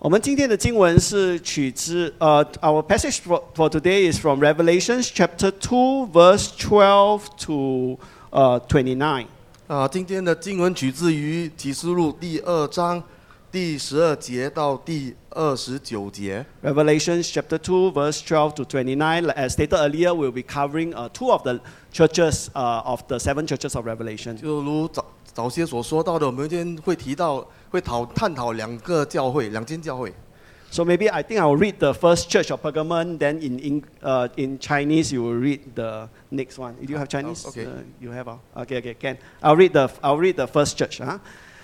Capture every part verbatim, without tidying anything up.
我们今天的经文是取自呃、uh, our passage for, for today is from Revelations chapter two, verse twelve to uh, twenty-nine. 啊，今天的经文取自于启示录第二章第十二节到第二十九节。 Revelations chapter two, verse twelve to twenty-nine. As stated earlier, we'll be covering uh, two of the churches uh, of the seven churches of Revelation. 就如早早些所说到的，我们今天会提到，会讨探讨两个教会，两间教会。 So maybe I think I'll read the first church of Pergamon. Then in in, uh, in Chinese, you will read the next one. Do you have Chinese? Oh, okay. Uh, you have. Uh, okay, okay, can. I'll read the I'll read the first church. Huh?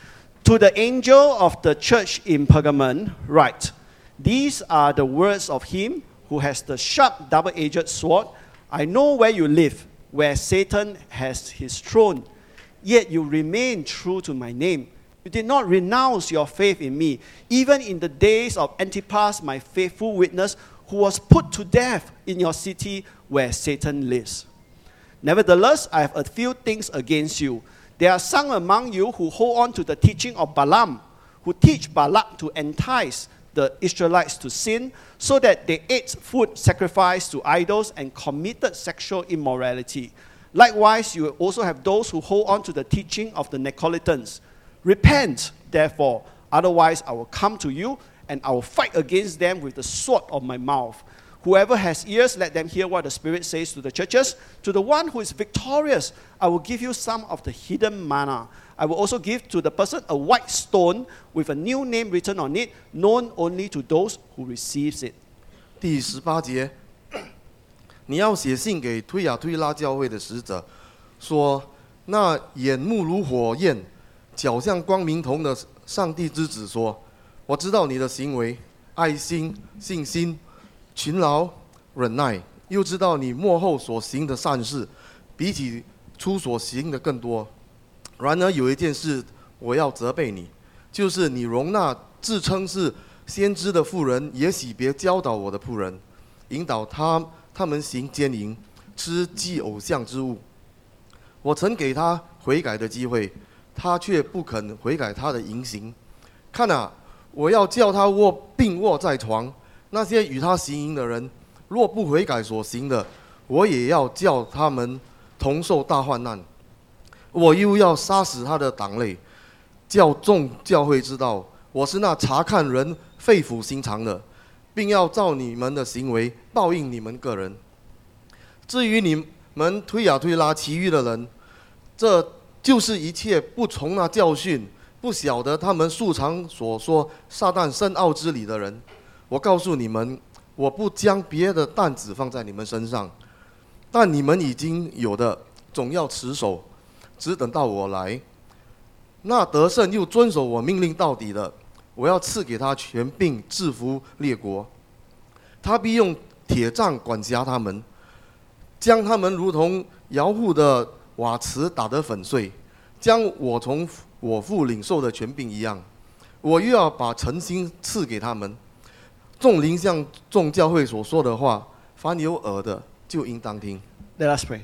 To the angel of the church in Pergamon, write: These are the words of him who has the sharp double-edged sword. I know where you live, where Satan has his throne. Yet you remain true to my name. You did not renounce your faith in me, even in the days of Antipas, my faithful witness, who was put to death in your city where Satan lives. Nevertheless, I have a few things against you. There are some among you who hold on to the teaching of Balaam, who teach Balak to entice the Israelites to sin, so that they ate food sacrificed to idols and committed sexual immorality. Likewise, you also have those who hold on to the teaching of the Nicolaitans. Repent, therefore, otherwise I will come to you, and I will fight against them with the sword of my mouth. Whoever has ears, let them hear what the Spirit says to the churches. To the one who is victorious, I will give you some of the hidden manna. I will also give to the person a white stone with a new name written on it, known only to those who receives it. 第十八节，你要写信给推雅推拉教会的使者，说：那眼目如火焰，脚像光明铜的上帝之子说：我知道你的行为，爱心、信心、勤劳、忍耐，又知道你末后所行的善事，比起初所行的更多。然而有一件事我要责备你，就是你容纳自称是先知的妇人，也许别教导我的仆人，引导他他们行奸淫，吃祭偶像之物。我曾给他悔改的机会，他却不肯悔改他的淫行。看啊，我要叫他卧病卧在床。那些与他行淫的人，若不悔改所行的，我也要叫他们同受大患难。我又要杀死他的党类，叫众教会知道，我是那查看人肺腑心肠的，并要照你们的行为报应你们个人。至于你们推雅推拉其余的人，这就是一切不从那教训，不晓得他们素常所说撒旦深奥之理的人。我告诉你们，我不将别的担子放在你们身上，但你们已经有的，总要持守，只等到我来。那得胜又遵守我命令到底的，我要赐给他权柄制服列国。他必用铁杖管辖他们，将他们如同窑户的瓦瓷打得粉碎，将我从我父领受的权柄一样。我又要把诚心赐给他们。众灵向众教会所说的话，凡有耳的就应当听。 Let us pray.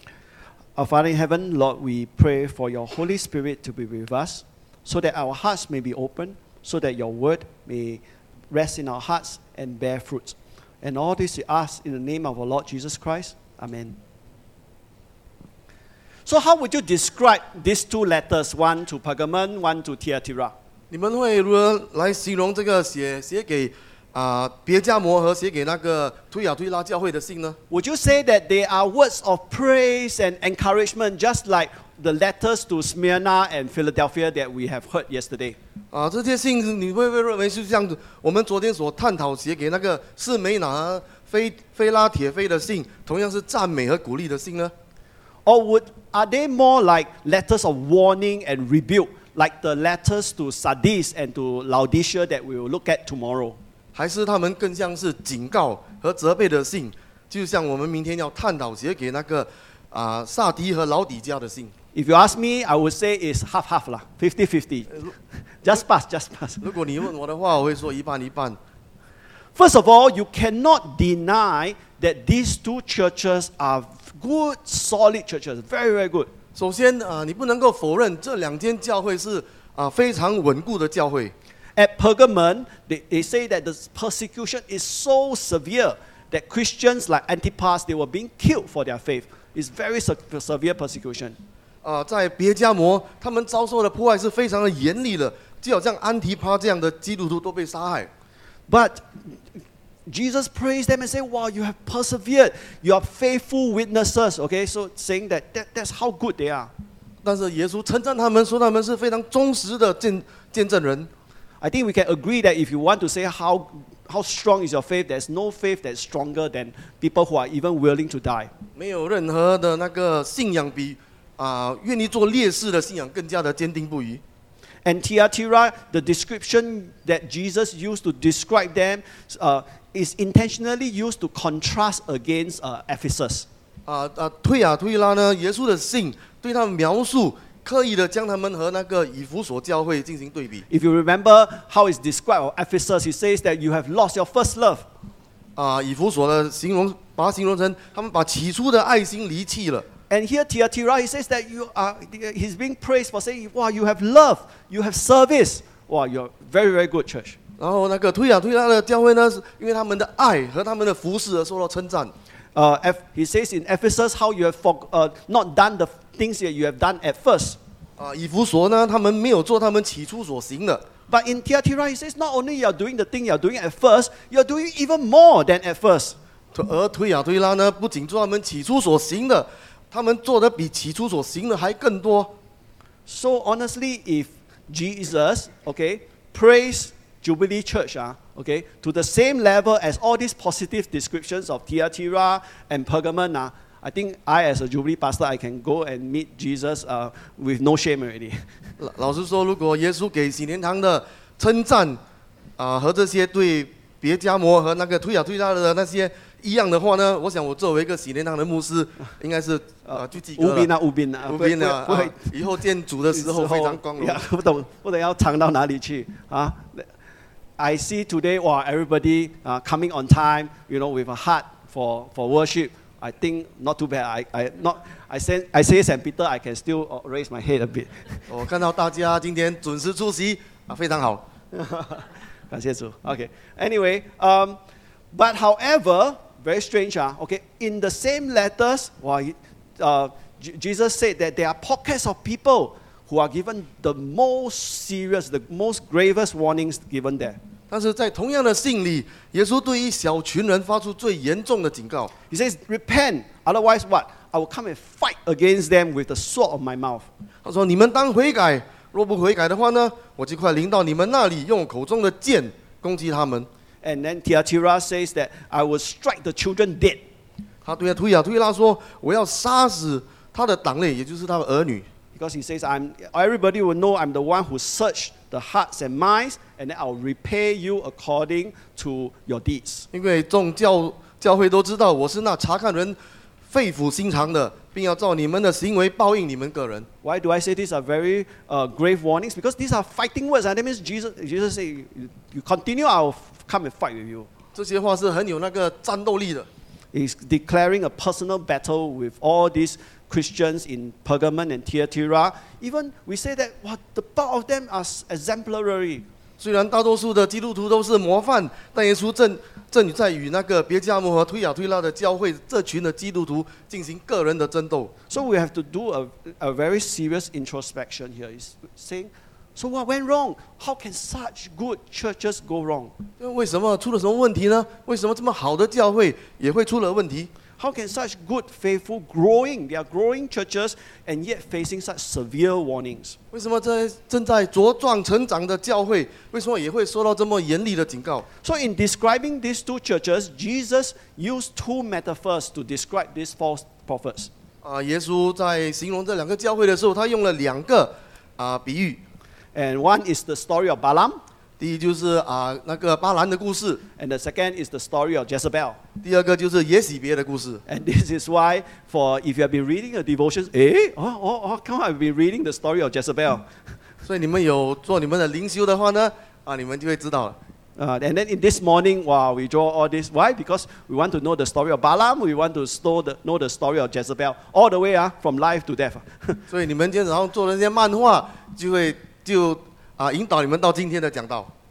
Our Father in heaven, Lord, we pray for your Holy Spirit to be with us, so that our hearts may be open, so that your word may rest in our hearts and bear fruit. And all this we ask in the name of our Lord Jesus Christ. Amen. So how would you describe these two letters, one to Pergamon, one to Thyatira? 你们会如何来形容这个写写给啊别迦摩和写给那个推雅推拉教会的信呢？ Would you say that they are words of praise and encouragement, just like the letters to Smyrna and Philadelphia that we have heard yesterday? 啊，这些信你会不会认为是像我们昨天所探讨写给那个士美拿、菲菲拉铁菲的信，同样是赞美和鼓励的信呢？ Or would, are they more like letters of warning and rebuke, like the letters to Sardis and to Laodicea that we will look at tomorrow? 还是他们更像是警告和责备的信，就像我们明天要探讨写给那个啊萨迪和老底家的信。 If you ask me, I would say it's half half lah, fifty fifty. Just pass, just pass. 如果你问我的话，我会说一半一半。 First of all, you cannot deny that these two churches are good, solid churches, very, very good. 首先啊，你不能够否认这两间教会是啊非常稳固的教会。 At Pergamon, they, they say that the persecution is so severe that Christians like Antipas, they were being killed for their faith. It's very se- severe persecution. 啊、在别迦摩，他们遭受的迫害是非常的严厉的，就好像安提帕这样的基督徒都被杀害。 But Jesus praised them and said, wow, you have persevered. You are faithful witnesses. Okay, so saying that, that that's how good they are. 但是耶稣称赞他们，说他们是非常忠实的见见证人。 I think we can agree that if you want to say how, how strong is your faith, there's no faith that's stronger than people who are even willing to die. 没有任何的那个信仰比啊、愿意做烈士的信仰更加的坚定不移。 And Thyatira, the description that Jesus used to describe them uh, is intentionally used to contrast against uh, Ephesus. 啊啊，推雅推拉呢，耶稣的信对他们描述，刻意的将他们和那个以弗所教会进行对比。 If you remember how it's described of Ephesus, he says that you have lost your first love. 啊，以弗所的形容，把它形容成他们把起初的爱心离弃了。 And here Thyatira, he says that you are, he's being praised for saying, wow, you have love, you have service. Wow, you're very, very good church. 然后那个推雅推拉的教会呢，是因为他们的爱和他们的服侍而受到称赞。 Uh, F, he says in Ephesus how you have for, uh, not done the things that you have done at first. 啊，以弗所呢，他们没有做他们起初所行的。 But in Thyatira, he says not only you are doing the thing you are doing at first, you are doing even more than at first. 而推雅推拉呢，不仅做他们起初所行的，他们做的比起初所行的还更多。 So honestly, if Jesus, okay, praised Jubilee Church, uh, okay, to the same level as all these positive descriptions of Thyatira and Pergamon, uh, I think I, as a Jubilee pastor, I can go and meet Jesus uh, with no shame already. 老老实说，如果耶稣给喜年堂的称赞啊、和这些对别迦摩和那个推雅推拉的那些一样的话呢，我想我作为一个喜年堂的牧师，应该是啊就及格了。 无边啊，无边啊， 无边的不会啊，以后见主的时候非常光荣。 不懂不懂要藏到哪里去啊？I see today, wow, everybody uh, coming on time, you know, with a heart for, for worship. I think not too bad. I, I, not, I, say, I say Saint Peter, I can still uh, raise my head a bit. 我看到大家今天准时出席啊，非常好。 感谢主. Okay. Anyway, um, but however, very strange, uh, okay, in the same letters, well, he, uh, J- Jesus said that there are pockets of people who are given the most serious, the most gravest warnings given there. 但是在同样的信里，耶稣对一小群人发出最严重的警告。 He says, repent, otherwise what? I will come and fight against them with the sword of my mouth. 他说：“你们当悔改，若不悔改的话呢，我就快临到你们那里，用口中的剑攻击他们。” And then Thyatira says that I will strike the children dead. 他对推雅推拉说：“我要杀死他的党类，也就是他的儿女。” Because he says, I'm, everybody will know I'm the one who searched the hearts and minds, and then I'll repay you according to your deeds. 因为众教教会都知道，我是那查看人肺腑心肠的，并要照你们的行为报应你们个人。 Why do I say these are very uh, grave warnings? Because these are fighting words. And that means Jesus, Jesus said, you, you continue, I'll come and fight with you. 这些话是很有那个战斗力的。 He's declaring a personal battle with all these Christians in Pergamon and Thyatira. Even we say that wow, the bulk of them are exemplary. 虽然大多数的基督徒都是模范，但耶稣正正在与那个别迦摩和推雅推拉的教会这群的基督徒进行个人的争斗。 So we have to do a, a very serious introspection here. He's saying, so what went wrong? How can such good churches go wrong? 为什么出了什么问题呢？为什么这么好的教会也会出了问题？ How can such good, faithful, growing, they are growing churches and yet facing such severe warnings? 为什么在正在茁壮成长的教会，为什么也会受到这么严厉的警告？ So in describing these two churches, Jesus used two metaphors to describe these false prophets. 啊，耶稣在形容这两个教会的时候，他用了两个啊比喻。 And one is the story of Balaam, 第一就是啊那个巴兰的故事， and the second is the story of Jezebel. 第二个就是耶洗别的故事。 And this is why, for if you have been reading the devotions, eh, oh, oh, oh, come on, I've been reading the story of Jezebel. 所以你们有做你们的灵修的话呢，啊，你们就会知道了。 Uh, and then in this morning, wow, we draw all this. Why? Because we want to know the story of Balaam. We want to know the, know the story of Jezebel, all the way uh, from life to death. 所以你们今天早上做的那些漫画，就会就啊引导你们到今天的讲道。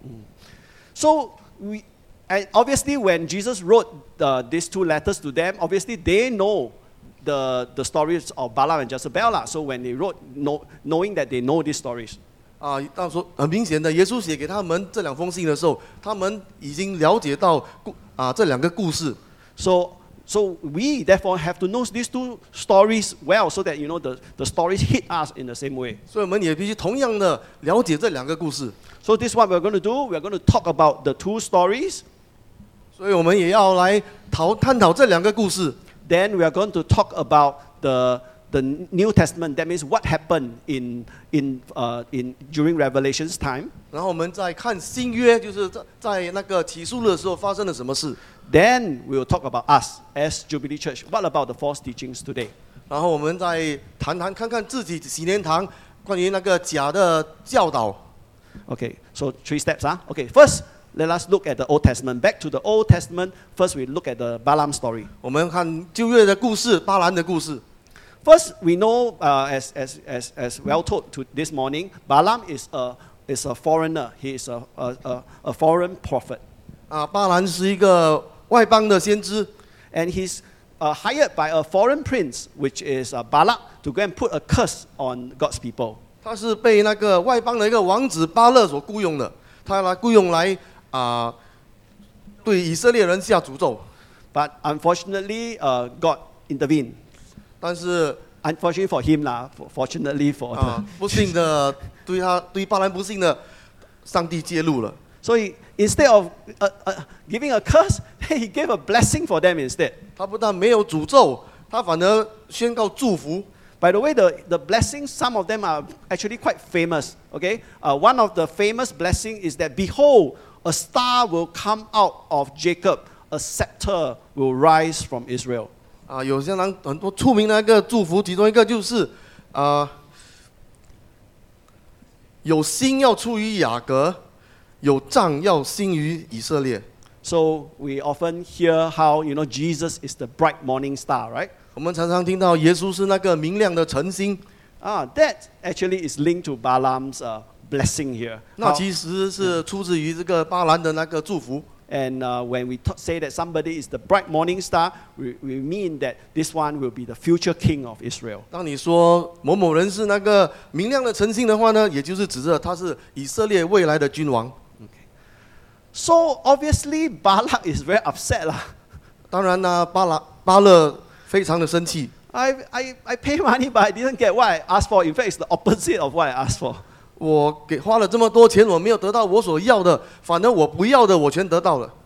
So we, and obviously when Jesus wrote uh, these two letters to them, obviously they know the the stories of Balaam and Jezebel lah. So when they wrote, know, knowing that they know these stories. 啊，到时候很明显的，耶稣写给他们这两封信的时候，他们已经了解到故啊这两个故事。 So so we therefore have to know these two stories well, so that you know the the stories hit us in the same way. 所以我们也必须同样的了解这两个故事。 So this is what we're going to do. We're going to talk about the two stories. 所以我们也要来讨探讨这两个故事。 Then we are going to talk about the the New Testament. That means what happened in in uh, in during Revelation's time. 然后我们再看新约，就是在在那个启示录的时候发生了什么事。 Then we will talk about us as Jubilee Church. What about the false teachings today? 然后我们再谈谈看看自己喜年堂关于那个假的教导。 Okay, so three steps, huh? Okay, first, let us look at the Old Testament. Back to the Old Testament. First, we look at the Balaam story. 我们看旧约的故事，巴兰的故事。 First, we know, uh, as, as, as, as well told to this morning, Balaam is a, is a foreigner. He is a, a, a, a foreign prophet. 啊，巴兰是一个外邦的先知， And he's uh, hired by a foreign prince, which is uh, Balak, to go and put a curse on God's people. 他是被那个外邦的一个王子巴勒所雇佣的，他来雇佣来啊、对以色列人下诅咒。 But unfortunately, uh, God intervened. 但是 Unfortunately for him, lah. Fortunately for 啊， the, 不幸的对他对巴兰不幸的，上帝介入了。 so he, instead of uh, uh, giving a curse, he gave a blessing for them instead. 他不但没有诅咒，他反而宣告祝福。 By the way, the, the blessings, some of them are actually quite famous. Okay, uh, one of the famous blessing is that behold, a star will come out of Jacob, a scepter will rise from Israel. 啊，有相当很多出名的那个祝福，其中一个就是啊，有星要出于雅各，有杖要兴于以色列。 So we often hear how you know Jesus is the bright morning star, right? 我们常常听到耶稣是那个明亮的晨星， Ah, that actually is linked to Balaam's uh, blessing here. 那 How- 其实是出自于这个巴兰的那个祝福。 And uh, when we t- say that somebody is the bright morning star, we, we mean that this one will be the future king of Israel. 当你说某某人是那个明亮的晨星的话呢，也就是指着他是以色列未来的君王。 So obviously Balak is very upset lah. 当然呢，巴拉巴勒非常的生气。 I, I, I pay money but I didn't get what I asked for. In fact, it's the opposite of what I asked for. 我给花了这么多钱，我没有得到我所要的，反正我不要的我全得到了。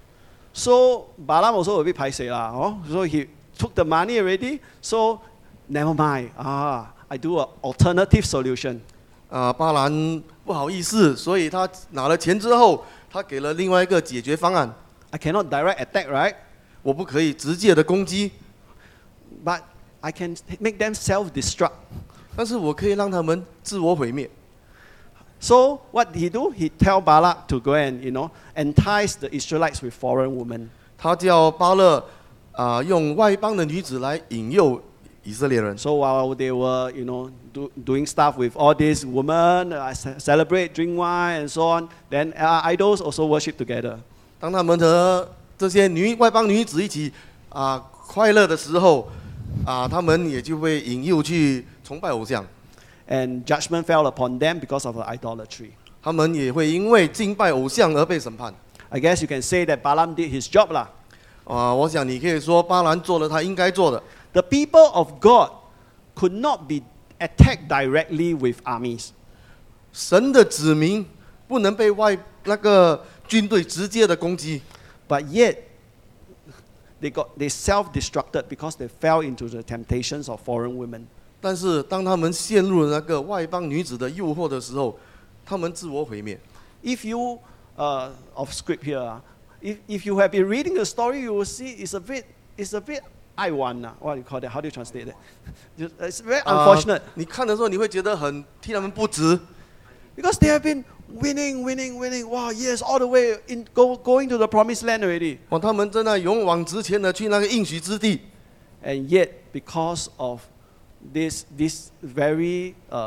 So Balaam also a bit paiseh lah. Oh? So he took the money already. So never mind. Ah, I do an alternative solution. 啊，巴兰不好意思，所以他拿了钱之后，他给了另外一个解决方案。 I cannot direct attack, right? 我不可以直接的攻击， But I can make them self-destruct. 但是我可以让他们自我毁灭。 So what did he do? He tell Balak to go and you know entice the Israelites with foreign women. 他叫巴勒啊、用外邦的女子来引诱以色列人。 So while they were you know do, doing stuff with all these women, uh, ce- celebrate, drink wine, and so on, then uh, idols also worship together. 当他们和这些女外邦女子一起啊、快乐的时候，啊、他们也就被引诱去崇拜偶像， And judgment fell upon them because of the idolatry. 他们也会因为敬拜偶像而被审判。 I guess you can say that Balaam did his job lah. 啊、我想你可以说巴兰做了他应该做的。 The people of God could not be attacked directly with armies. 神的子民不能被外那个军队直接的攻击， But yet, they got they self-destructed because they fell into the temptations of foreign women. 但是当他们陷入了那个外邦女子的诱惑的时候，他们自我毁灭。 If you uh, of script here, ah, if if you have been reading the story, you will see it's a bit it's a bit I want ah. What do you call that? How do you translate that? Just- It's very 啊 unfortunate 你看的时候，你会觉得很替他们不值， because they have been winning, winning, winning. Wow, yes, all the way in go, going to the promised land already. 哇，他们正在勇往直前的去那个应许之地， And yet, because of this this very uh,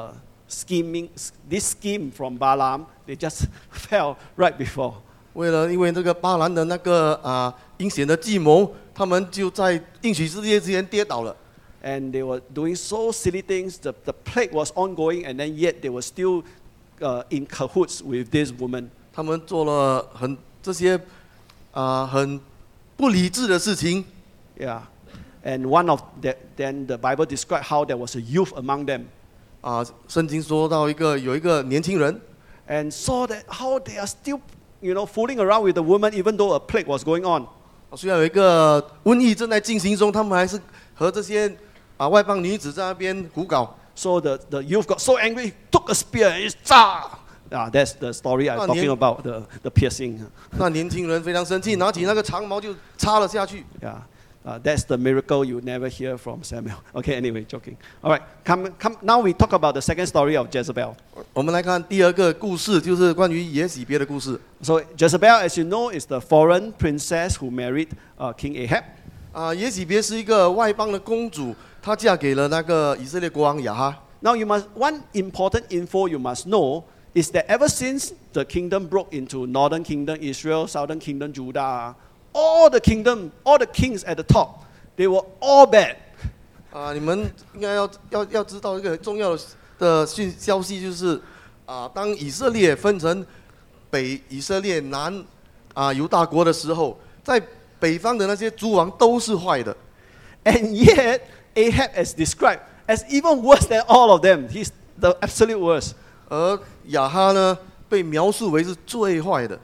scheming, this scheme from Balaam, they just fell right before. 为了因为这个巴兰的那个啊阴险的计谋，他们就在应许之夜之前跌倒了。 And they were doing so silly things. The, the plague was ongoing, and then yet they were still uh, in cahoots with this woman. 他们做了很这些啊、很不理智的事情。 Yeah. And one of the, then the Bible described how there was a youth among them. 啊，圣经说到一个有一个年轻人， And saw that how they are still, you know, fooling around with the woman even though a plague was going on. 虽然有一个瘟疫正在进行中，他们还是和这些啊外邦女子在那边胡搞。 So the, the youth got so angry, took a spear and it's zah! Ah, that's the story I'm Ah, talking nian- about, the, the piercing. 那年轻人非常生气，拿起那个长矛就插了下去。 Yeah. Uh, that's the miracle you never hear from Samuel. Okay, anyway, joking. All right, come, come. Now we talk about the second story of Jezebel. 我们来看第二个故事，就是关于耶洗别的故事。 So Jezebel, as you know, is the foreign princess who married uh, King Ahab. 啊，耶洗别是一个外邦的公主，她嫁给了那个以色列国王亚哈。 Now you must one important info you must know is that ever since the kingdom broke into northern kingdom Israel, southern kingdom Judah, all the kingdom, all the kings at the top, they were all bad. 啊，你们应该要要要知道一个很重要的的讯消息，就是啊，当以色列分成北以色列、南啊犹大国的时候，在北方的那些诸王都是坏的， And yet Ahab is described as even worse than all of them. He's the absolute worst. 而亚哈呢被描述为是最坏的。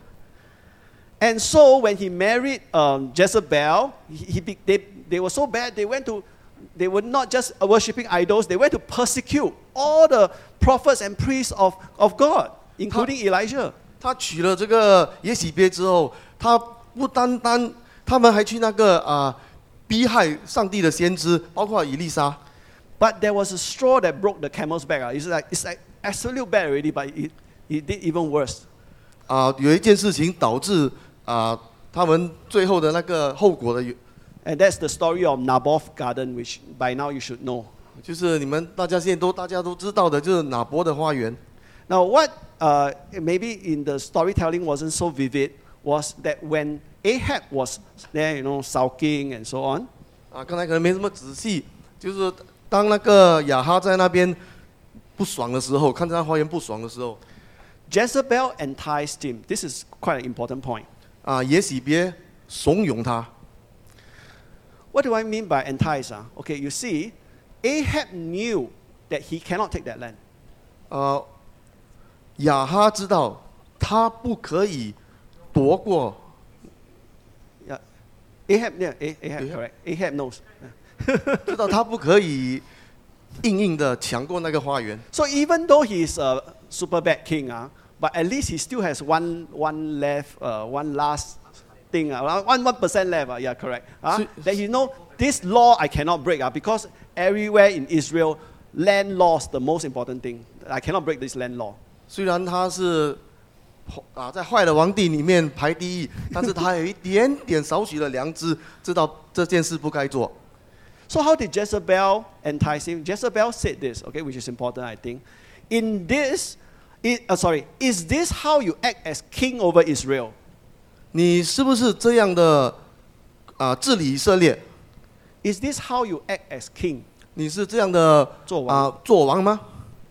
And so when he married um, Jezebel, he, he be, they, they were so bad, they went to, they were not just worshipping idols, they went to persecute all the prophets and priests of, of God, including Elijah. 他娶了这个耶洗别之后，他不单单，他们还去那个啊逼害上帝的先知，包括以利沙。 But there was a straw that broke the camel's back. Uh. It's like, it's like absolute bad already, but it, it did even worse. 啊，有一件事情导致啊他们最后的那个后果的， And that's the story of Naboth garden, which by now you should know. 就是你们大家现在都大家都知道的，就是拿伯的花园。 Now, what uh, maybe in the storytelling wasn't so vivid was that when Ahab was there, you know, sulking and so on, 啊，刚才可能没什么仔细，就是当那个亚哈在那边不爽的时候，看着他花园不爽的时候， Jezebel enticed him. This is quite an important point. 啊，耶洗别怂恿他。 What do I mean by entice? Uh? Okay, you see, Ahab knew that he cannot take that land. 呃，亚哈知道他不可以夺过， Yeah. Ahab, yeah, Ah- Ahab, Ahab. correct. Ahab knows. 知道他不可以硬硬的抢过那个花园。 So even though he's a super bad king, uh, but at least he still has one, one left, uh, one last thing, uh, one one percent left. Uh, yeah, correct. Uh, So- that you know this law I cannot break. Uh, because everywhere in Israel, land law is the most important thing. I cannot break this land law. 虽然他是啊在坏的皇帝里面排第一，但是他有一点点少许的良知，知道这件事不该做。 So how did Jezebel entice him? Jezebel said this, okay, which is important, I think. In this, it, uh, sorry, is this how you act as king over Israel? 你是不是这样的啊治理以色列？ Is this how you act as king? 你是这样的做王。 啊做王吗？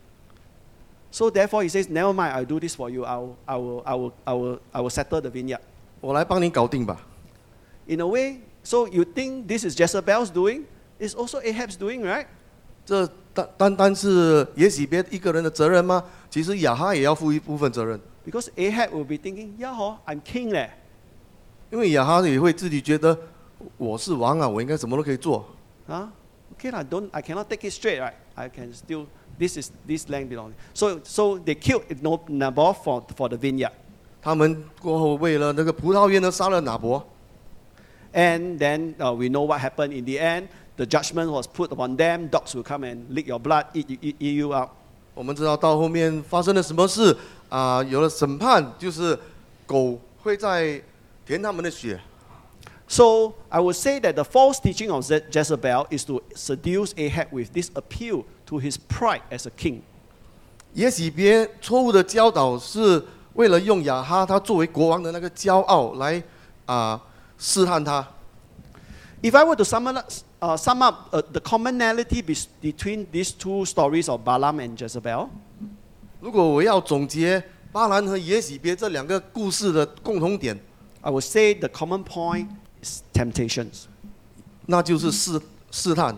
So therefore he says, never mind, I'll do this for you. I will, I will, I will, I will, I will settle the vineyard. 我来帮你搞定吧。 In a way, so you think this is Jezebel's doing? It's also Ahab's doing, right? 这单单单是耶洗别一个人的责任吗？其实亚哈也要负一部分责任， Because Ahab will be thinking, yeah, ho, I'm king there. 因为亚哈也会自己觉得我是王啊，我应该什么都可以做。 Huh? Okay, I don't, I cannot take it straight, right? I can still, this is this land belongs. So, so they killed Naboth for for the vineyard, 他们过后为了那个葡萄园呢，杀了拿伯。 and then uh, we know what happened in the end. The judgment was put upon them. Dogs will come and lick your blood, eat you, eat, eat you out. 我们知道到后面发生了什么事啊、有了审判，就是狗会在舔他们的血。 So I would say that the false teaching of Je- Jezebel is to seduce Ahab with this appeal to his pride as a king. 耶洗别错误的教导是为了用亚哈他作为国王的那个骄傲来啊、试探他。 If I were to sum up, uh, sum up uh, the commonality be between these two stories of Balaam and Jezebel, 如果我要总结巴兰和耶洗别这两个故事的共同点， I would say the common point is temptations. 那就是试试探。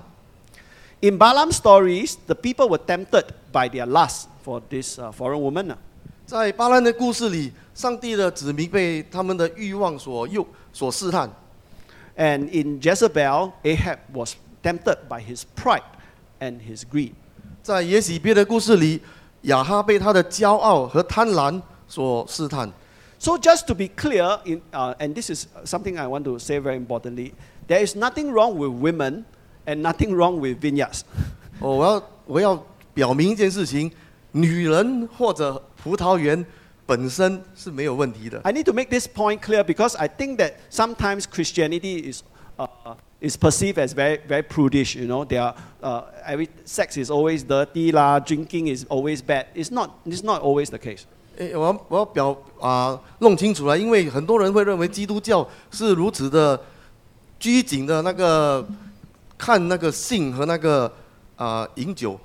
In Balaam's stories, the people were tempted by their lust for this uh, foreign woman. 在巴兰的故事里，上帝的子民被他们的欲望所诱、所试探。 And in Jezebel, Ahab was tempted by his pride and his greed. 在耶洗别的故事里，亚哈被他的骄傲和贪婪所试探。 So just to be clear, in, uh, and this is something I want to say very importantly, there is nothing wrong with women and nothing wrong with vineyards. 哦，我要我要表明一件事情：女人或者葡萄园本身是没有问题的。 I need to make this point clear because I think that sometimes Christianity is uh, is perceived as very very prudish. You know, they are, uh, every sex is always dirty lah, drinking is always bad. It's not. It's not always the case. 诶，我要我要表啊、弄清楚了，因为很多人会认为基督教是如此的拘谨的那个看那个性和那个啊、饮酒。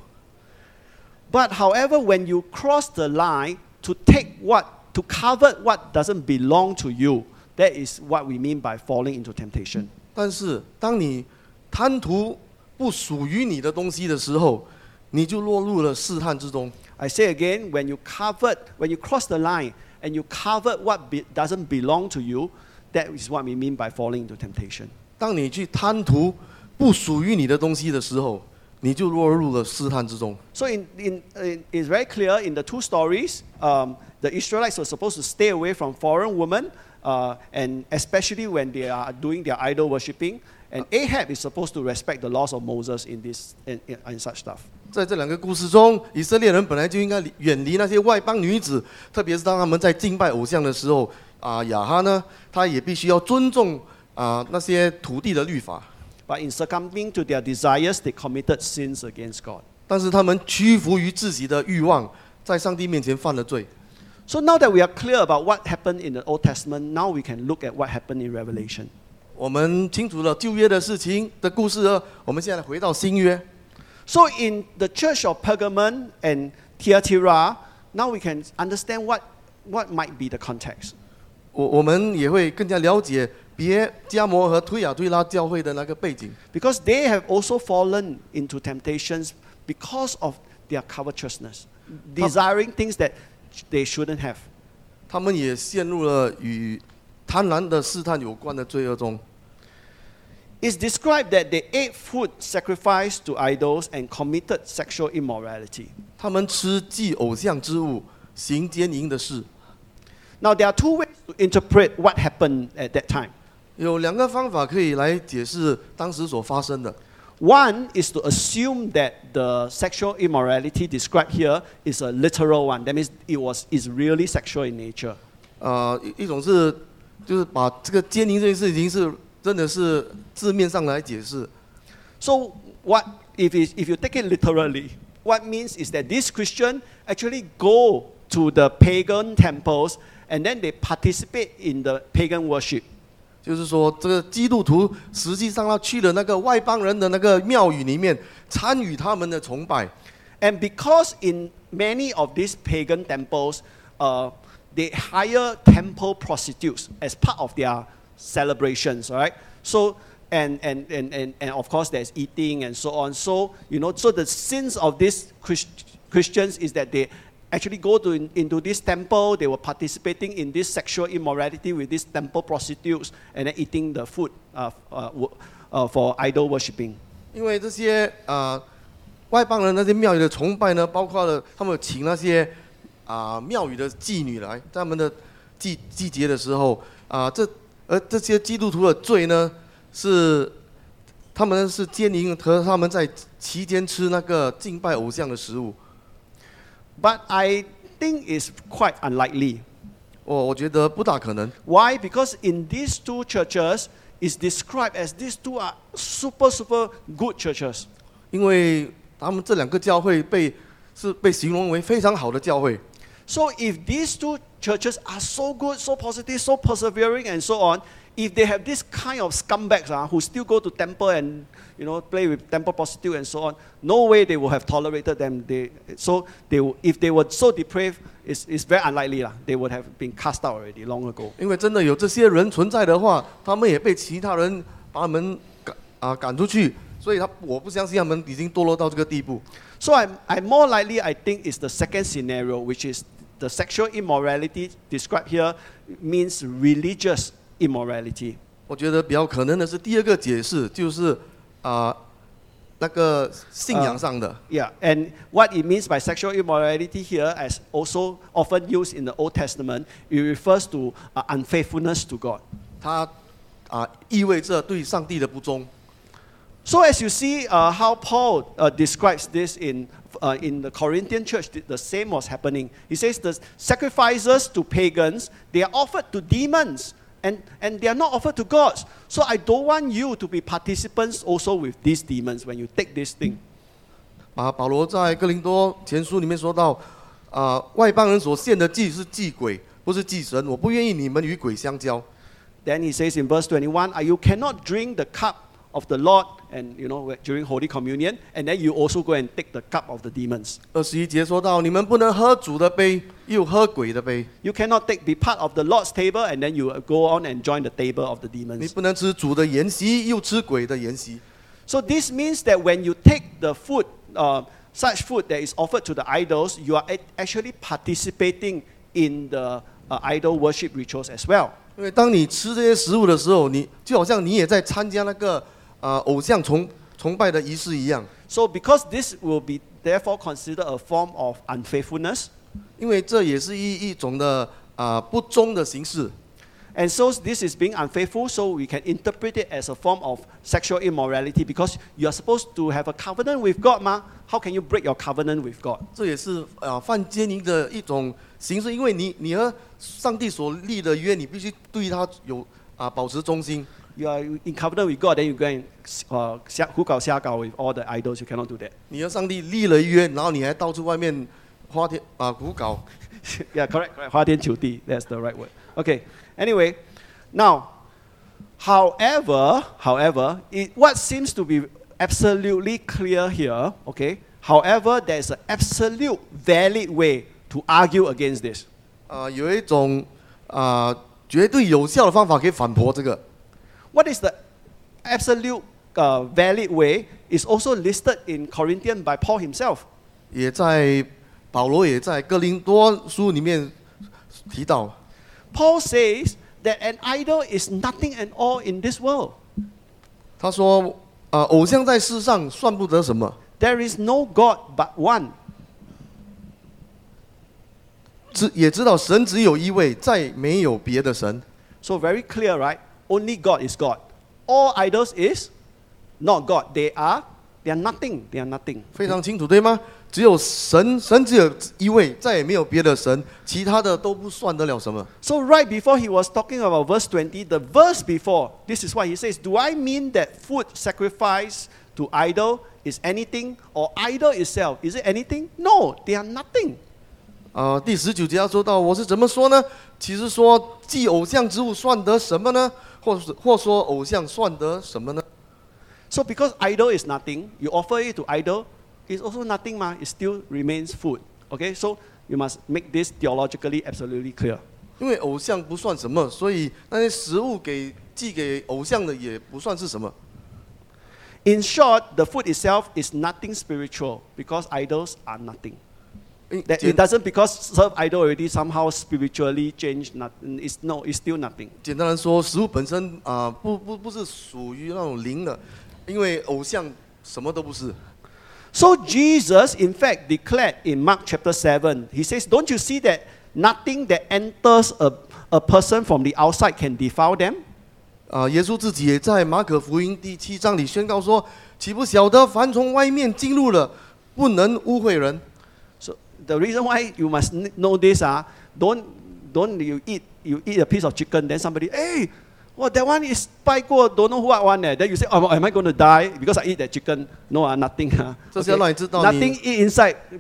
But however, when you cross the line to take what to covet what doesn't belong to you, that is what we mean by falling into temptation. 但是当你贪图不属于你的东西的时候，你就落入了试探之中。 I say again, when you covet, when you cross the line and you covet what be, doesn't belong to you, that is what we mean by falling into temptation. 当你去贪图不属于你的东西的时候，你就落入了试探之中。 So in, in, in, it's very clear in the two stories, um, the Israelites were supposed to stay away from foreign women, uh, and especially when they are doing their idol worshipping. And Ahab is supposed to respect the laws of Moses in this in, in, in such stuff. 在这两个故事中，以色列人本来就应该远离那些外邦女子，特别是当他们在敬拜偶像的时候，啊，亚哈呢，他也必须要尊重啊那些土地的律法。 But in succumbing to their desires, they committed sins against God. 但是他们屈服于自己的欲望，在上帝面前犯了罪。 So now that we are clear about what happened in the Old Testament, now we can look at what happened in Revelation. 我们清楚了旧约的事情的故事呢，我们现在回到新约。 So in the church of Pergamon and Thyatira, now we can understand what, what might be the context. 我我们也会更加了解别加摩和推雅推拉教会的那个背景， Because they have also fallen into temptations because of their covetousness, desiring things that they shouldn't have. 他们也陷入了与贪婪的试探有关的罪恶中。 It's described that they ate food sacrificed to idols and committed sexual immorality. 他们吃祭偶像之物，行奸淫的事。 Now, there are two ways to interpret what happened at that time. 有两个方法可以来解释当时所发生的。 One is to assume that the sexual immorality described here is a literal one. That means it was is really sexual in nature. 呃，一一种是就是把这个奸淫这件事情是真的是字面上来解释。 So, what if it, if you take it literally? What means is that these Christians actually go to the pagan temples and then they participate in the pagan worship. 就是说，这个基督徒实际上他去了那个外邦人的那个庙宇里面，参与他们的崇拜。 And because in many of these pagan temples, uh, they hire temple prostitutes as part of their celebrations, all right? So, and, and, and, and, and of course there's eating and so on. So, you know, so the sins of these Christ, Christians is that they actually go to in, into this temple, they were participating in this sexual immorality with these temple prostitutes and then eating the food uh, uh, uh, for idol worshipping. 因为这些啊、呃、外邦人那些庙宇的崇拜呢，包括了他们请那些啊、呃、庙宇的妓女来，在他们的季季节的时候啊、呃，这而这些基督徒的罪呢，是他们是奸淫和他们在期间吃那个敬拜偶像的食物。 But I think it's quite unlikely. 我我觉得不大可能。 Why? Because in these two churches, it's described as these two are super, super good churches. 因为他们这两个教会被是被形容为非常好的教会。 So if these two churches are so good, so positive, so persevering, and so on, if they have this kind of scumbags uh, who still go to temple and you know play with temple prostitute and so on, no way they will have tolerated them. They so they will, if they were so depraved, it's, it's very unlikely lah. They would have been cast out already long ago. 因为真的有这些人存在的话，他们也被其他人把他们赶啊赶出去，所以他我不相信他们已经堕落到这个地步。 So I'm, I'm more likely, I think, is the second scenario, which is the sexual immorality described here means religious immorality. 我觉得比较可能的是第二个解释，就是啊、那个信仰上的。 Yeah, and what it means by sexual immorality here, as also often used in the Old Testament, it refers to uh, unfaithfulness to God. 它啊、意味着对上帝的不忠。 So as you see uh, how Paul uh, describes this in, uh, in the Corinthian church, the, the same was happening. He says the sacrifices to pagans, they are offered to demons and, and they are not offered to gods. So I don't want you to be participants also with these demons when you take this thing. 啊，保罗在哥林多前书里面说到，啊、外邦人所献的祭是祭鬼，不是祭神。我不愿意你们与鬼相交。 Then he says in verse twenty-one, uh, you cannot drink the cup of the Lord and you know during Holy Communion, and then you also go and take the cup of the demons. 二十一节说到，你们不能喝主的杯，又喝鬼的杯。 You cannot take be part of the Lord's table and then you go on and join the table of the 你 demons. 不能吃主的筵席，又吃鬼的筵席。 So this means that when you take the food, uh, such food that is offered to the idols, you are actually participating in the uh, idol worship rituals as well. 因为当你吃这些食物的时候，你就好像你也在参加那个啊、偶像崇崇拜的仪式一样。 So because this will be therefore considered a form of unfaithfulness, 因为这也是一一种的啊、不忠的形式。 and so this is being unfaithful, so we can interpret it as a form of sexual immorality because you are supposed to have a covenant with God, ma. How can you break your covenant with God? 这也是啊、犯奸淫的一种形式，因为你你和上帝所立的约，你必须对他有啊、保持忠心。 You are in covenant with God, then you go and uh, 瞎胡搞瞎搞 with all the idols. You cannot do that. 你和上帝立了约，然后你还到处外面花天啊胡搞。 Yeah, correct, correct. 花天酒地, that's the right word. Okay. Anyway, now, however, however, it, what seems to be absolutely clear here, okay? However, there's an absolute valid way to argue against this. 啊、有一种啊、绝对有效的方法可以反驳这个。 What is the absolute uh, valid way is also listed in Corinthian by Paul himself. 也在保罗也在哥林多书里面提到， Paul says that an idol is nothing at all in this world. 他说啊、偶像在世上算不得什么， There is no God but one. 知也知道神只有一位，再没有别的神。 So very clear, right? Only God is God. All idols is not God. They are, they are nothing. They are nothing. 非常清楚，对吗？只有神，神只有一位，再也没有别的神，其他的都不算得了什么。 So right before he was talking about verse twenty, the verse before, this is what he says. Do I mean that food sacrificed to idol is anything, or idol itself, is it anything? No, they are nothing. 啊、第十九节要说到，我是怎么说呢？其实说祭偶像之物算得什么呢？或是或说偶像算得什么呢？ So because idol is nothing, you offer it to idol, it's also nothing, ma. It still remains food. Okay, so you must make this theologically absolutely clear. 因为偶像不算什么，所以那些食物给寄给偶像的也不算是什么。 In short, the food itself is nothing spiritual because idols are nothing. 诶 That 简 it doesn't because serve idol already somehow spiritually changed. Not, it's no, it's still nothing. 简单的说，食物本身啊、不不不是属于那种灵的，因为偶像什么都不是。 So Jesus, in fact, declared in Mark chapter seven, he says, "Don't you see that nothing that enters a, a person from the outside can defile them?" 啊、耶稣自己也在马可福音第七章里宣告说：“岂不晓得凡从外面进入了，不能污秽人。” So the reason why you must kn- know this, ah, don't don't you eat you eat a piece of chicken, then somebody, hey, well that one is 拜过 don't know what one, eh. Then you say, oh, am I going to die because I eat that chicken? No, ah, nothing. Ah. 这是要让你知道你- Nothing eat inside. be-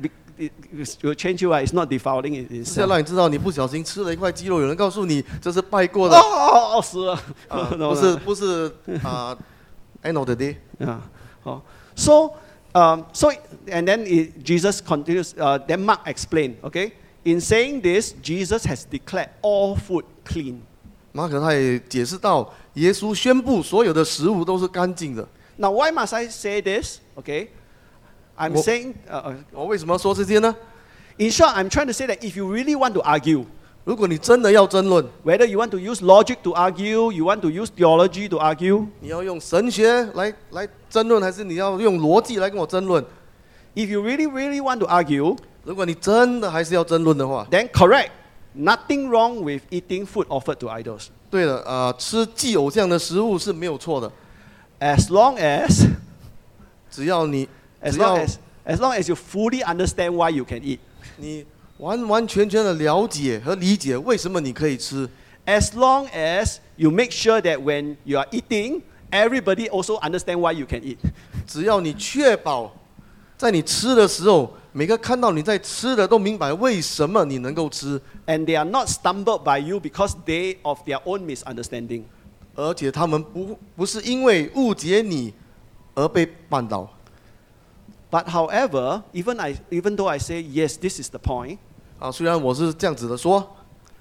it, it will change you. Right? It's not defiling it 是要 itself. 让你知道你不小心吃了一块鸡肉，有人告诉你这是拜过 Oh, 的， oh, oh, 死了。 啊 No, 不 no. 是不是啊 ，end of the day。 Yeah. Oh. So, um, so, and then it, Jesus continues. Uh, then Mark explained. Okay, in saying this, Jesus has declared all food clean. 马可他也解释到，耶稣宣布所有的食物都是干净的。 Now, why must I say this? Okay, I'm Well- saying. Uh, 我为什么要说这些呢？ in short, I'm trying to say that if you really want to argue, 如果你真的要争论， whether you want to use logic to argue, you want to use theology to argue, 你要用神学来来争论，还是你要用逻辑来跟我争论？ if you really, really want to argue, 如果你真的还是要争论的话， then correct. Nothing wrong with eating food offered to idols, 对了，啊、吃祭偶像的食物是没有错的， as long as, 只要你 as 只 long 要 as, as long as you fully understand why you can eat, 你完完全全的了解和理解为什么你可以吃， as long as you make sure that when you are eating, everybody also understand why you can eat. 只要你确保在你吃的时候，每个看到你在吃的都明白为什么你能够吃， And they are not stumbled by you because they of their own misunderstanding. 而且他们不不是因为误解你而被绊倒。 But however, even I, even though I say yes, this is the point, 啊，虽然我是这样子的说，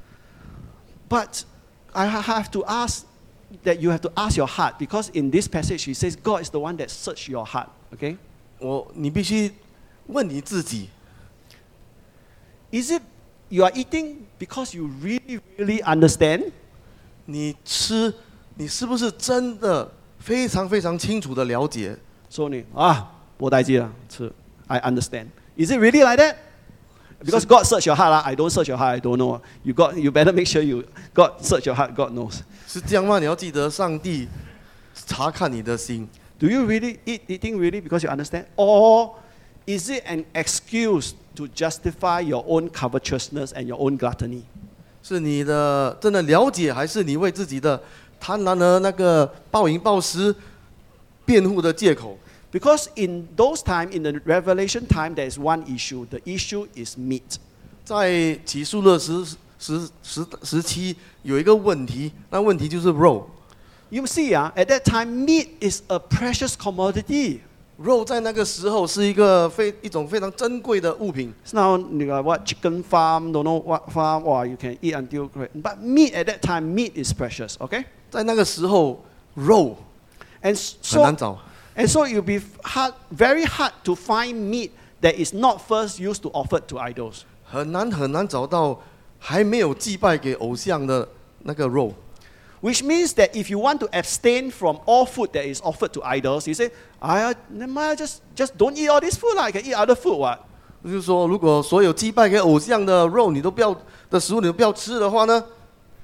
but I ha- have to ask that you have to ask your heart because in this passage he says God is the one that search your heart. Okay, 我你必须问你自己， is it you are eating because you really, really understand, 你吃，你是不是真的非常非常清楚的了解？ so 你啊，我代志啦，吃 I understand. Is it really like that? Because God search your heart, lah. I don't search your heart, I don't know. You got, you better make sure you God search your heart, God knows. 是这样吗？你要记得，上帝查看你的心。 Do you really eat eating really because you understand? Or is it an excuse to justify your own covetousness and your own gluttony? 是你的真的了解，还是你为自己的贪婪和那个暴饮暴食辩护的借口？ Because in those time, in the Revelation time, there is one issue. The issue is meat. 在起诉勒时时时时期有一个问题，那问题就是肉。 You see, uh, at that time, meat is a precious commodity. 肉在那个时候是一个非一种非常珍贵的物品。 So now, you got what chicken farm, don't know what farm, wow, you can eat until great. But meat at that time, meat is precious, okay? 在那个时候，肉 And 很难 so, 找， and so it will be hard, very hard to find meat that is not first used to offer to idols. 很难很难找到还没有祭拜给偶像的那个肉。 Which means that if you want to abstain from all food that is offered to idols, you say, I, never mind, just, just don't eat all this food, like, I can eat other food, what? 就是说，如果所有祭拜给偶像的肉你都不要的食物你都不要吃的话呢，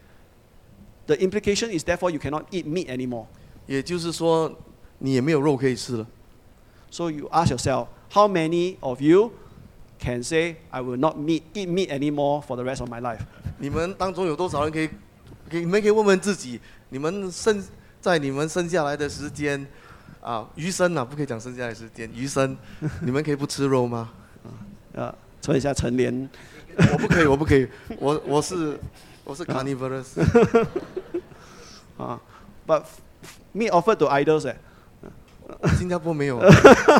The implication is therefore you cannot eat meat anymore. 也就是说你也没有肉可以吃了。 So you ask yourself, how many of you can say, I will not meat, eat meat anymore for the rest of my life? 你们当中有多少人可以，可以你们可以问问自己，你们剩在你们剩下来的时间，啊，余生啊，不可以讲剩下来的时间，余生，你们可以不吃肉吗？ 呃，存一下成年。 我不可以，我不可以，我我是我是 carnivorous。 Uh, but f- f- meat offered to idols, eh? 新加坡没有。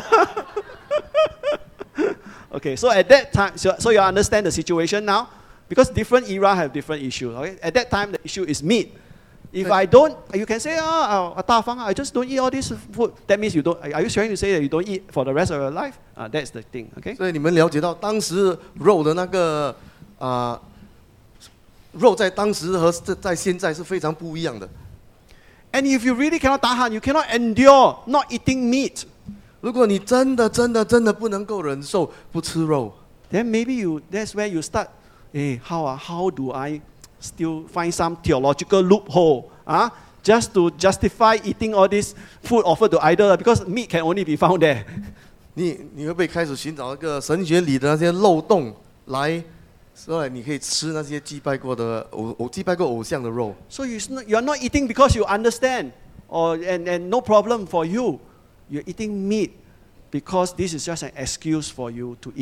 Okay, so at that time, so, so you understand the situation now? Because different era have different issues. Okay? At that time, the issue is meat. If I don't, you can say, oh, I just don't eat all this food. That means you don't, are you trying to say that you don't eat for the rest of your life? Uh, that's the thing, okay? 所以你们了解到当时肉的那个啊、肉在当时和在现在是非常不一样的。 And if you really cannot tahan, you cannot endure not eating meat, 如果你真的真的真的不能够忍受不吃肉， then maybe you, that's where you start, hey, how, uh, how do I still find some theological loophole, uh, just to justify eating all this food offered to idol, because meat can only be found there. 你你会不会开始寻找一个神学里的那些漏洞来，所以你可以吃那些祭拜过的偶偶祭拜过偶像的肉。 So you, you're not eating because you understand, or, and, and no problem for you. You're eating meat because this is just an excuse for you to eat.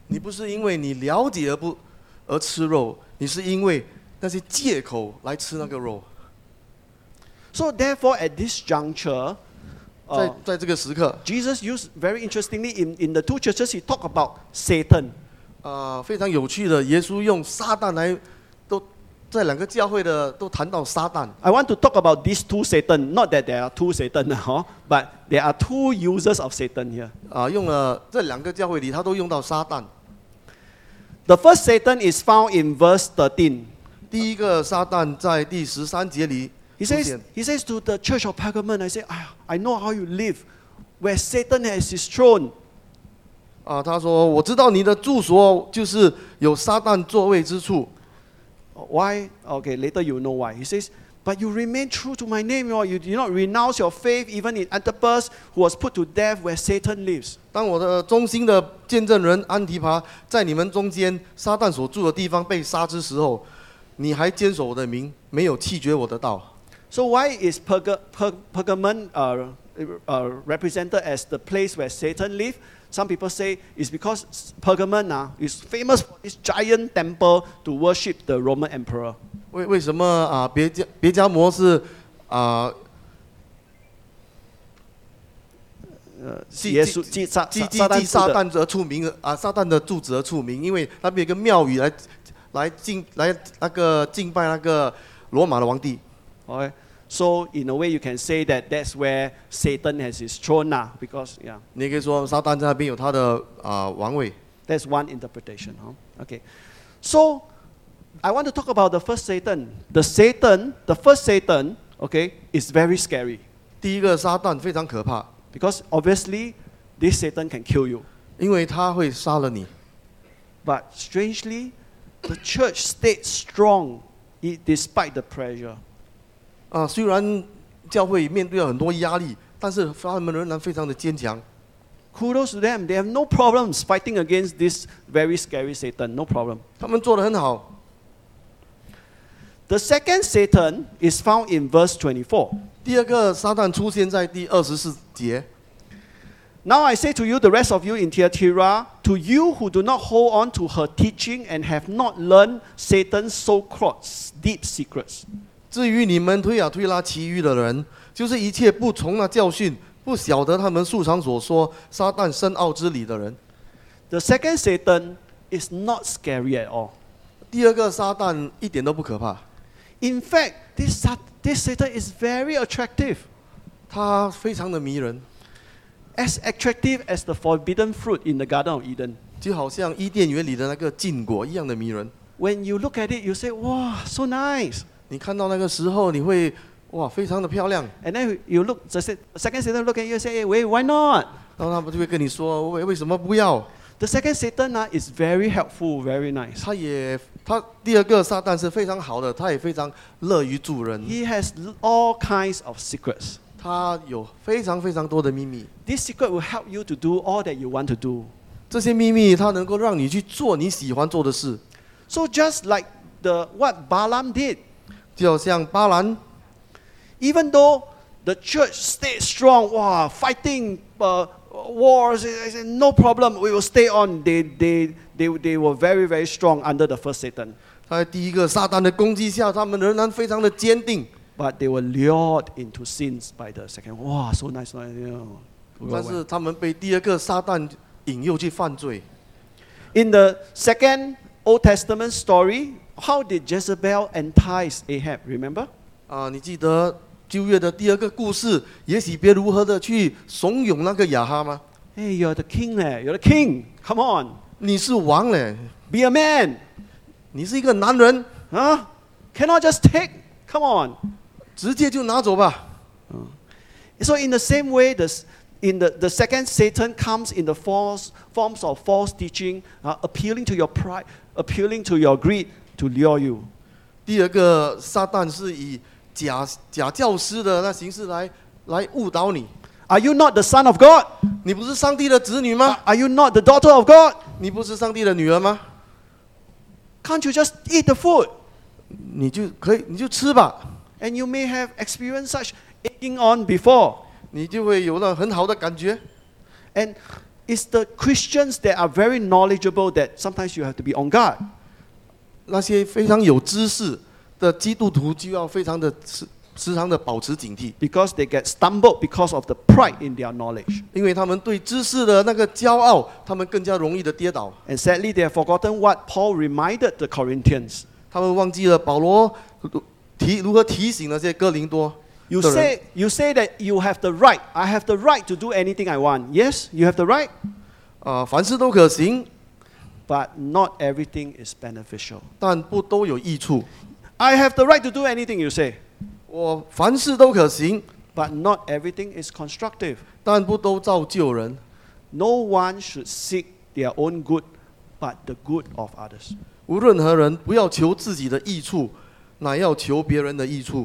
你不是因为你了解而不而吃肉，你是因为那些借口来吃那个肉。 So therefore, at this juncture, 在 uh, 在这个时刻， Jesus used very interestingly in, in the two churches, he talked about Satan. 啊、非常有趣的，耶稣用撒旦来，都在两个教会的都谈到撒旦。 I want to talk about these two Satan, not that there are two Satan, huh? But there are two users of Satan here. 啊、用了这两个教会里，他都用到撒旦。 The first Satan is found in verse thirteen. 第一个撒旦在第十三节里 He 出 says, 现。 he says to the church of Pergamon, I say, I, I know how you live, where Satan has his throne. 啊，他说：“我知道你的住所就是有撒旦座位之处。 Why? Okay, later you know why. He says, but you remain true to my name, Lord. You do not renounce your faith even in Antipas, who was put to death where Satan lives. 当我的忠心的见证人安提帕在你们中间撒旦所住的地方被杀之时候，你还坚守我的名，没有弃绝我的道。” So why is Perga, per, Pergamon uh, uh, represented as the place where Satan lives? Some people say it's because Pergamon uh, is famous for this giant temple to worship the Roman emperor. 为为什么啊？别加别加摩是啊？ 呃， 祭耶稣祭撒祭祭撒旦祭撒住的旦而出名啊！撒旦的住址而出名，因为那边有一个庙宇来来敬来那个敬拜那个罗马的皇帝。 Okay. So in a way you can say that that's where Satan has his throne now, because yeah, 你也可以说撒旦在那边有他的啊、王位。 that's one interpretation. Huh? Okay. So I want to talk about the first Satan. The Satan, the first Satan, okay, is very scary 第一个撒旦非常可怕， because obviously this Satan can kill you. 因为他会杀了你。 But strangely, the church stayed strong i- despite the pressure. 啊，虽然教会面对了很多压力，但是他们仍然非常的坚强。 Kudos to them. They have no problems fighting against this very scary Satan. No problem. 他们做得很好。 The second Satan is found in verse twenty-four. 第二个撒旦出现在第二十四节。 Now I say to you, the rest of you in Thyatira, to you who do not hold on to her teaching and have not learned Satan's so-called deep secrets. 至于你们推雅推拉其余的人，就是一切不从那教训，不晓得他们素常所说撒旦深奥之理的人。 The second Satan is not scary at all. 第二个撒旦一点都不可怕， In fact, this, Sat- this Satan is very attractive. 他非常的迷人， As attractive as the forbidden fruit in the Garden of Eden. 就好像伊甸园里的那个禁果一样的迷人。 When you look at it, you say, wow, so nice. 你看到那个时候，你会哇，非常的漂亮。 And then you look, the se- second Satan look at you and say, hey, wait, why not? 然后他们就会跟你说，为为什么不要？ The second Satan uh, is very helpful, very nice. 他也他第二个撒旦是非常好的，他也非常乐于助人， He has l- all kinds of secrets. 他有非常非常多的秘密。 This secret will help you to do all that you want to do. 这些秘密，它能够让你去做你喜欢做的事。 So just like the what Balaam did, 就好像巴兰， even though the church stayed strong, wow, fighting uh, wars, I said, no problem, we will stay on. They, they, they, they were very, very strong under the first Satan. 他在第一个撒旦的攻击下，他们仍然非常的坚定， But they were lured into sins by the second. Wow, so nice. So nice, you know. 但是他们被第二个撒旦引诱去犯罪。 In the second Old Testament story, how did Jezebel entice Ahab? Remember? 啊，你记得旧约的第二个故事，也许别如何的去怂恿那个亚哈吗？ Hey, you're the king there. You're the king. Come on. 你是王嘞， Be a man. 你是一个男人， Huh? Cannot just take. Come on. 直接就拿走吧。 So in the same way, this, in the, the second Satan comes in the false, forms of false teaching, uh, appealing to your pride, appealing to your greed to lure you. 第二个撒旦是以假假教师的那形式来来误导你。 Are you not the son of God? 你不是上帝的子女吗？ Are you not the daughter of God? 你不是上帝的女儿吗？ Can't you just eat the food? 你就可以，你就吃吧， And you may have experienced such egging on before. 你就会有了很好的感觉。 And it's the Christians that are very knowledgeable that sometimes you have to be on guard. 那些非常有知识的基督徒就要非常的时时常的保持警惕， Because they get stumbled because of the pride in their knowledge. 因为他们对知识的那个骄傲，他们更加容易的跌倒。 And sadly, they have forgotten what Paul reminded the Corinthians. 他们忘记了保罗提如何提醒那些哥林多 You 的人。 say, you say that you have the right. I have the right to do anything I want. Yes, you have the right, 啊、凡事都可行， but not everything is beneficial. 但不都有益处。 I have the right to do anything, you say, 我凡事都可行， but not everything is constructive. 但不都造就人。 No one should seek their own good, but the good of others. 无论何人，不要求自己的益处，乃要求别人的益处。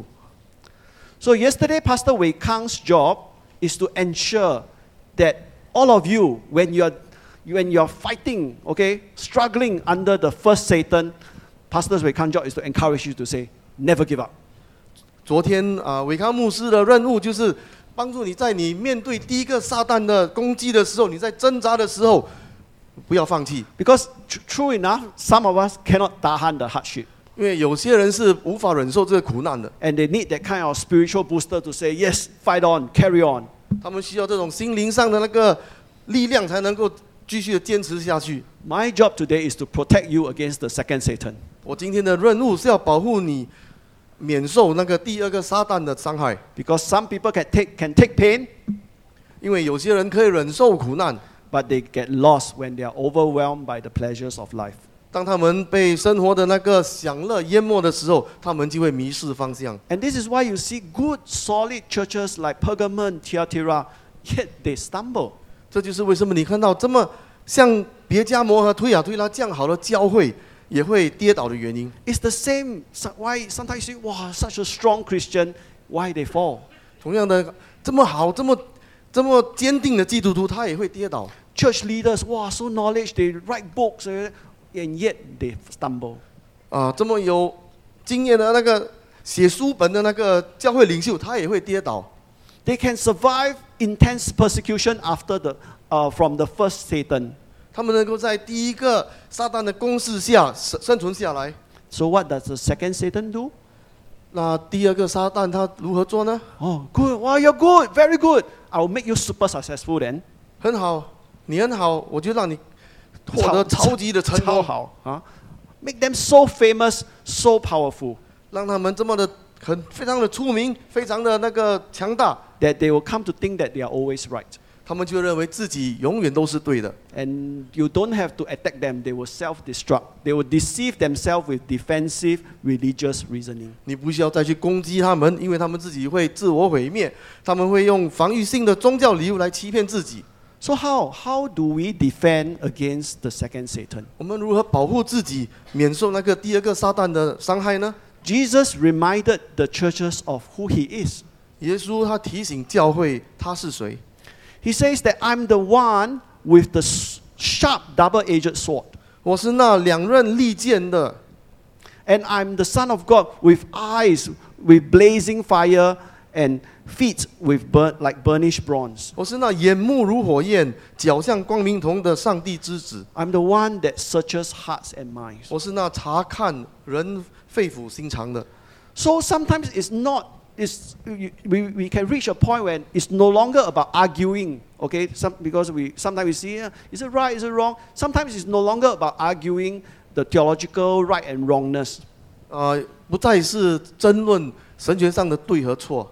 So yesterday, Pastor Wei Kang's job is to ensure that all of you, when you're when you're fighting, okay, struggling under the first Satan, Pastor Wei Kang's job is to encourage you to say, never give up. 昨天啊，韦康牧师的任务就是帮助你在你面对第一个撒旦的攻击的时候，你在挣扎的时候，不要放弃。 Because tr- true enough, some of us cannot tahan the hardship. 因为有些人是无法忍受这个苦难的， And they need that kind of spiritual booster to say, yes, fight on, carry on. 他们需要这种心灵上的那个力量，才能够继续的坚持下去。 My job today is to protect you against the second Satan. 我今天的任务是要保护你，免受那个第二个撒旦的伤害。 Because some people can take, can take pain, 因为有些人可以忍受苦难， but they get lost when they are overwhelmed by the pleasures of life. 当他们被生活的那个享乐淹没的时候，他们就会迷失方向。 And this is why you see good, solid churches like Pergamon, Thyatira, yet they stumble. 这就是为什么你看到这么像别迦摩和推雅推拉这样好的教会，也会跌倒的原因。 It's the same. So- Why sometimes you say, wow, such a strong Christian, why they fall? 同样的，这么好、这么这么坚定的基督徒，他也会跌倒。 Church leaders, wow, so knowledge, they write books, eh, and yet they stumble. 啊，这么有经验的那个写书本的那个教会领袖，他也会跌倒。 They can survive intense persecution after the, uh, from the first Satan. 他们能够在第一个撒旦的攻势下生生存下来。 So what does the second Satan do? 那第二个撒旦他如何做呢？ Oh, good. Wow, you're good. Very good. I'll make you super successful then. 很好，你很好，我就让你获得超级的成功， 超好, huh? Make them so famous, so powerful, 让他们这么的很非常的出名，非常的那个强大， that they will come to think that they are always right. 他们就认为自己永远都是对的。 And you don't have to attack them. They will self-destruct. They will deceive themselves with defensive religious reasoning. 你不需要再去攻击他们，因为他们自己会自我毁灭，他们会用防御性的宗教理由来欺骗自己。 So how? How do we defend against the second Satan? 我们如何保护自己，免受那个第二个撒旦的伤害呢？ Jesus reminded the churches of who he is. 耶稣他提醒教会他是谁。 He says that I'm the one with the s- sharp double-edged sword. 我是那两刃利剑的， And I'm the Son of God with eyes with blazing fire and feet with bur- like burnished bronze. 我是那眼目如火焰、脚像光明铜的上帝之子。 I'm the one that searches hearts and minds. 我是那查看人肺腑心肠的。 So sometimes it's not, it's, we, we can reach a point when it's no longer about arguing, okay? Some, because we sometimes we see, uh, is it right, is it wrong? Sometimes it's no longer about arguing the theological right and wrongness. 呃，不再是争论神学上的对和错，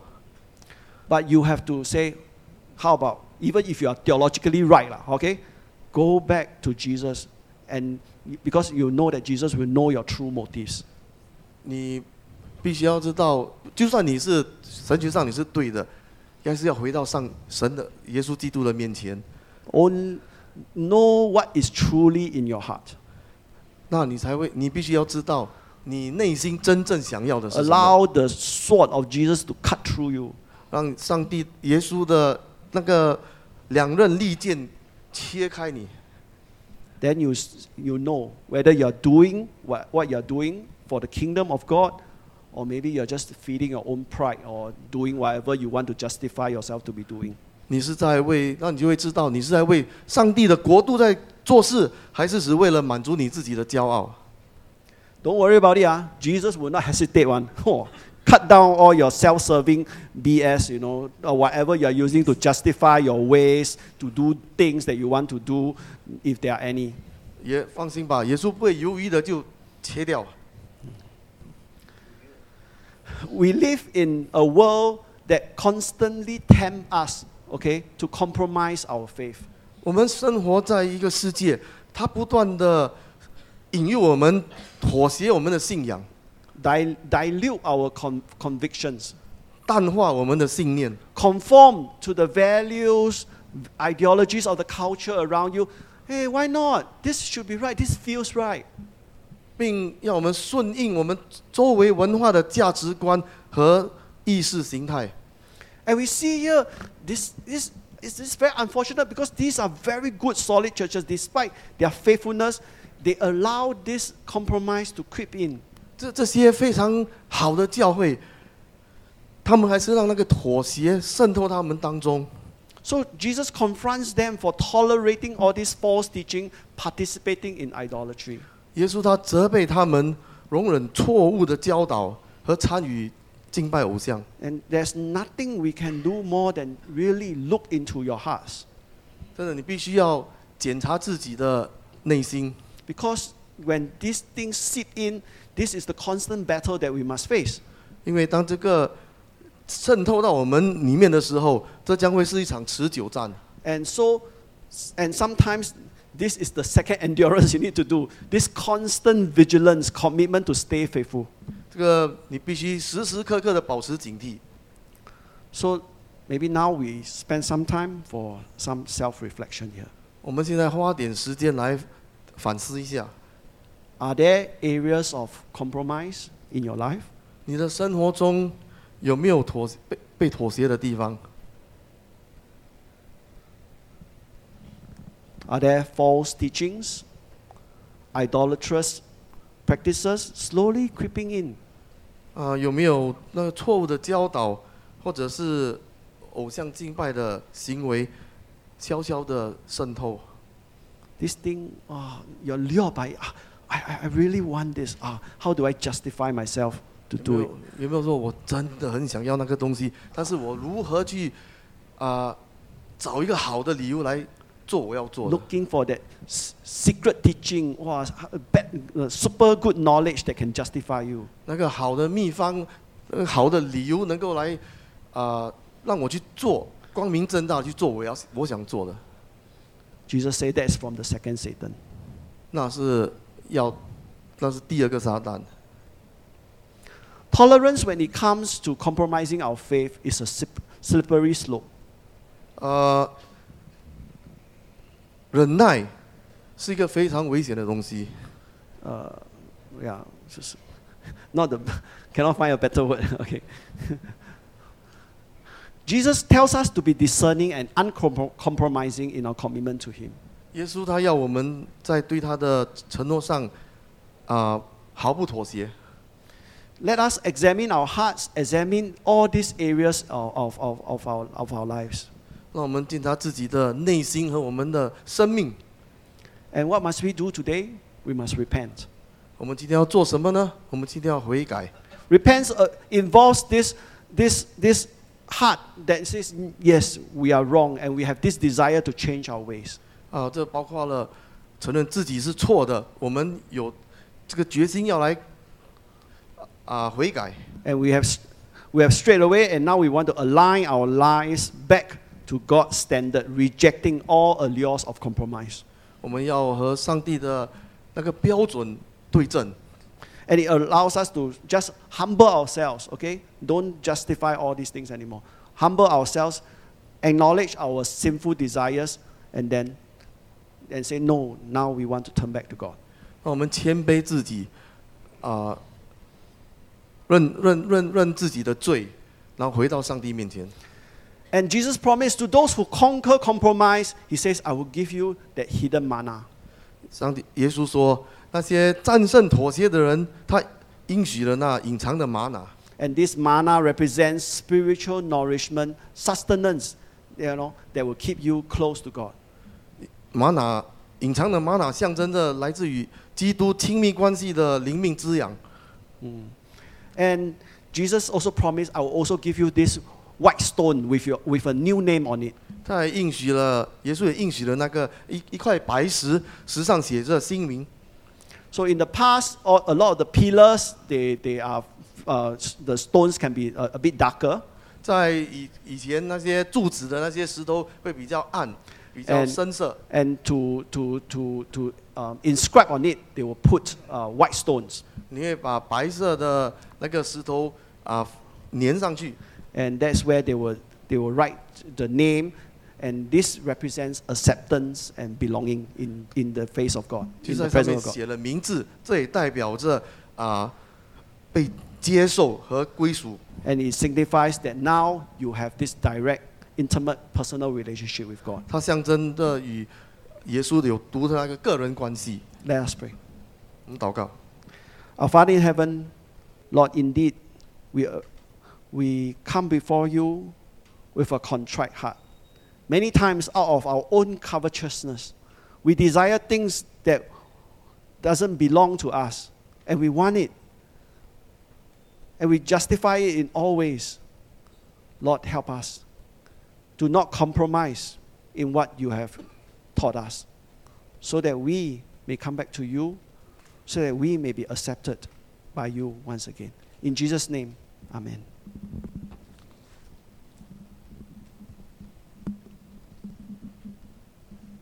But you have to say, how about, even if you are theologically right, lah, okay? Go back to Jesus, and because you know that Jesus will know your true motives. 你必须要知道，就算你是神学上你是对的，还是要回到上神的耶稣基督的面前， Only know what is truly in your heart. 那你才会，你必须要知道你内心真正想要的是什么。 Allow the sword of Jesus to cut through you. 让上帝耶稣的那个两刃利剑切开你， Then you, you know whether you're doing what, what you're doing for the kingdom of God, or maybe you're just feeding your own pride or doing whatever you want to justify yourself to be doing. 你是在为，那你就会知道你是在为上帝的国度在做事，还是只为了满足你自己的骄傲。 Don't worry about it. Ah, Jesus will not hesitate one. Oh, cut down all your self-serving B S, you know, or whatever you are using to justify your ways, to do things that you want to do, if there are any. 也放心吧，耶稣不会犹豫的就切掉。 We live in a world that constantly tempt us, okay, to compromise our faith. 我们生活在一个世界，它不断的引诱我们妥协我们的信仰， Dil- dilute our con- convictions, 淡化我们的信念， conform to the values, ideologies of the culture around you. Hey, why not? This should be right. This feels right. 并要我们顺应我们周围文化的价值观和意识形态。 And we see here, this, this, this is very unfortunate because these are very good, solid churches. Despite their faithfulness, they allow this compromise to creep in. 这这些非常好的教会，他们还是让那个妥协渗透他们当中。 So Jesus confronts them for tolerating all this false teaching, participating in idolatry. 耶稣他责备他们容忍错误的教导和参与敬拜偶像。 And there's nothing we can do more than really look into your hearts. 真的，你必须要检查自己的内心， Because when these things seep in, this is the constant battle that we must face. 因为当这个渗透到我们里面的时候，这将会是一场持久战。 And so, and sometimes this is the second endurance you need to do. This constant vigilance, commitment to stay faithful. 这个你必须时时刻刻的保持警惕。 So maybe now we spend some time for some self-reflection here. 我们现在花点时间来反思一下， Are there areas of compromise in your life? 你的生活中有没有妥被被妥协的地方？ Are there false teachings, idolatrous practices slowly creeping in? 啊、有没有那个错误的教导，或者是偶像敬拜的行为，悄悄的渗透？ This thing, oh, you're lured by, ah, I, I, I really want this. Ah, how do I justify myself to 有没 do 有 it? 有没有说我真的很想要那个东西，但是我如何去啊、找一个好的理由来做我要做的？ Looking for that s- secret teaching, wow, bad, uh, super good knowledge that can justify you. 那个好的秘方，那个好的理由能够来啊、让我去做，光明正大地去做我要我想做的， Jesus said that is from the second Satan. 那是要那是第二个撒旦。 Tolerance when it comes to compromising our faith is a slip- slippery slope. 呃，忍耐是一个非常危险的东西。 Uh, yeah, just not the, cannot find a better word. Okay. Jesus tells us to be discerning and uncompromising in our commitment to Him. 耶稣他要我们在对他的承诺上啊、毫不妥协。 Let us examine our hearts, examine all these areas of, of, of, of, our, of our lives. 让我们检查自己的内心和我们的生命。 And what must we do today? We must repent. 我们今天要做什么呢？我们今天要悔改。 Repent uh, involves this, this, this heart that says, yes, we are wrong, and we have this desire to change our ways. 啊，这包括了承认自己是错的，我们有这个决心要来啊悔改。 And we have, we have strayed away, and now we want to align our lives back to God's standard, rejecting all allures of compromise. 我们要和上帝的那个标准对正。 And it allows us to just humble ourselves, okay? Don't justify all these things anymore. Humble ourselves, acknowledge our sinful desires, and then and say, no, now we want to turn back to God. 让我们谦卑自己，啊、认认认认自己的罪，然后回到上帝面前。 And Jesus promised to those who conquer compromise, He says, I will give you that hidden manna. 上帝耶稣说，那些战胜妥协的人，他应许了那隐藏的玛瑙。 And this manna represents spiritual nourishment, sustenance, you know, that will keep you close to God. 玛瑙隐藏的玛瑙象征着来自于基督亲密关系的灵命滋养。 And Jesus also promised, I will also give you this white stone with your with a new name on it. 他还应许了，耶稣也应许了那个一一块白石，石上写着新名。 So in the past, all, a lot of the pillars, they they are uh, the stones can be a, a bit darker. 在以以前那些柱子的那些石头会比较暗，比较 And- 深色。 And to to to to um, inscribe on it, they will put uh, white stones. 你会把白色的那个石头啊粘上去， And that's where they will they will write the name, and this represents acceptance and belonging in, in the face of God, 就 in 在 the 上 presence 面 of God. 写了名字，这也代表着啊被接受和归属。 And it signifies that now you have this direct, intimate, personal relationship with God. 它象征着与耶稣有独特那个个人关系。 Let us pray. 我们祷告， Our Father in heaven, Lord, indeed, we, uh, we come before you with a contrite heart. Many times out of our own covetousness, we desire things that doesn't belong to us, and we want it. And we justify it in all ways. Lord, help us. Do not compromise in what you have taught us, so that we may come back to you, so that we may be accepted by you once again. In Jesus' name, amen.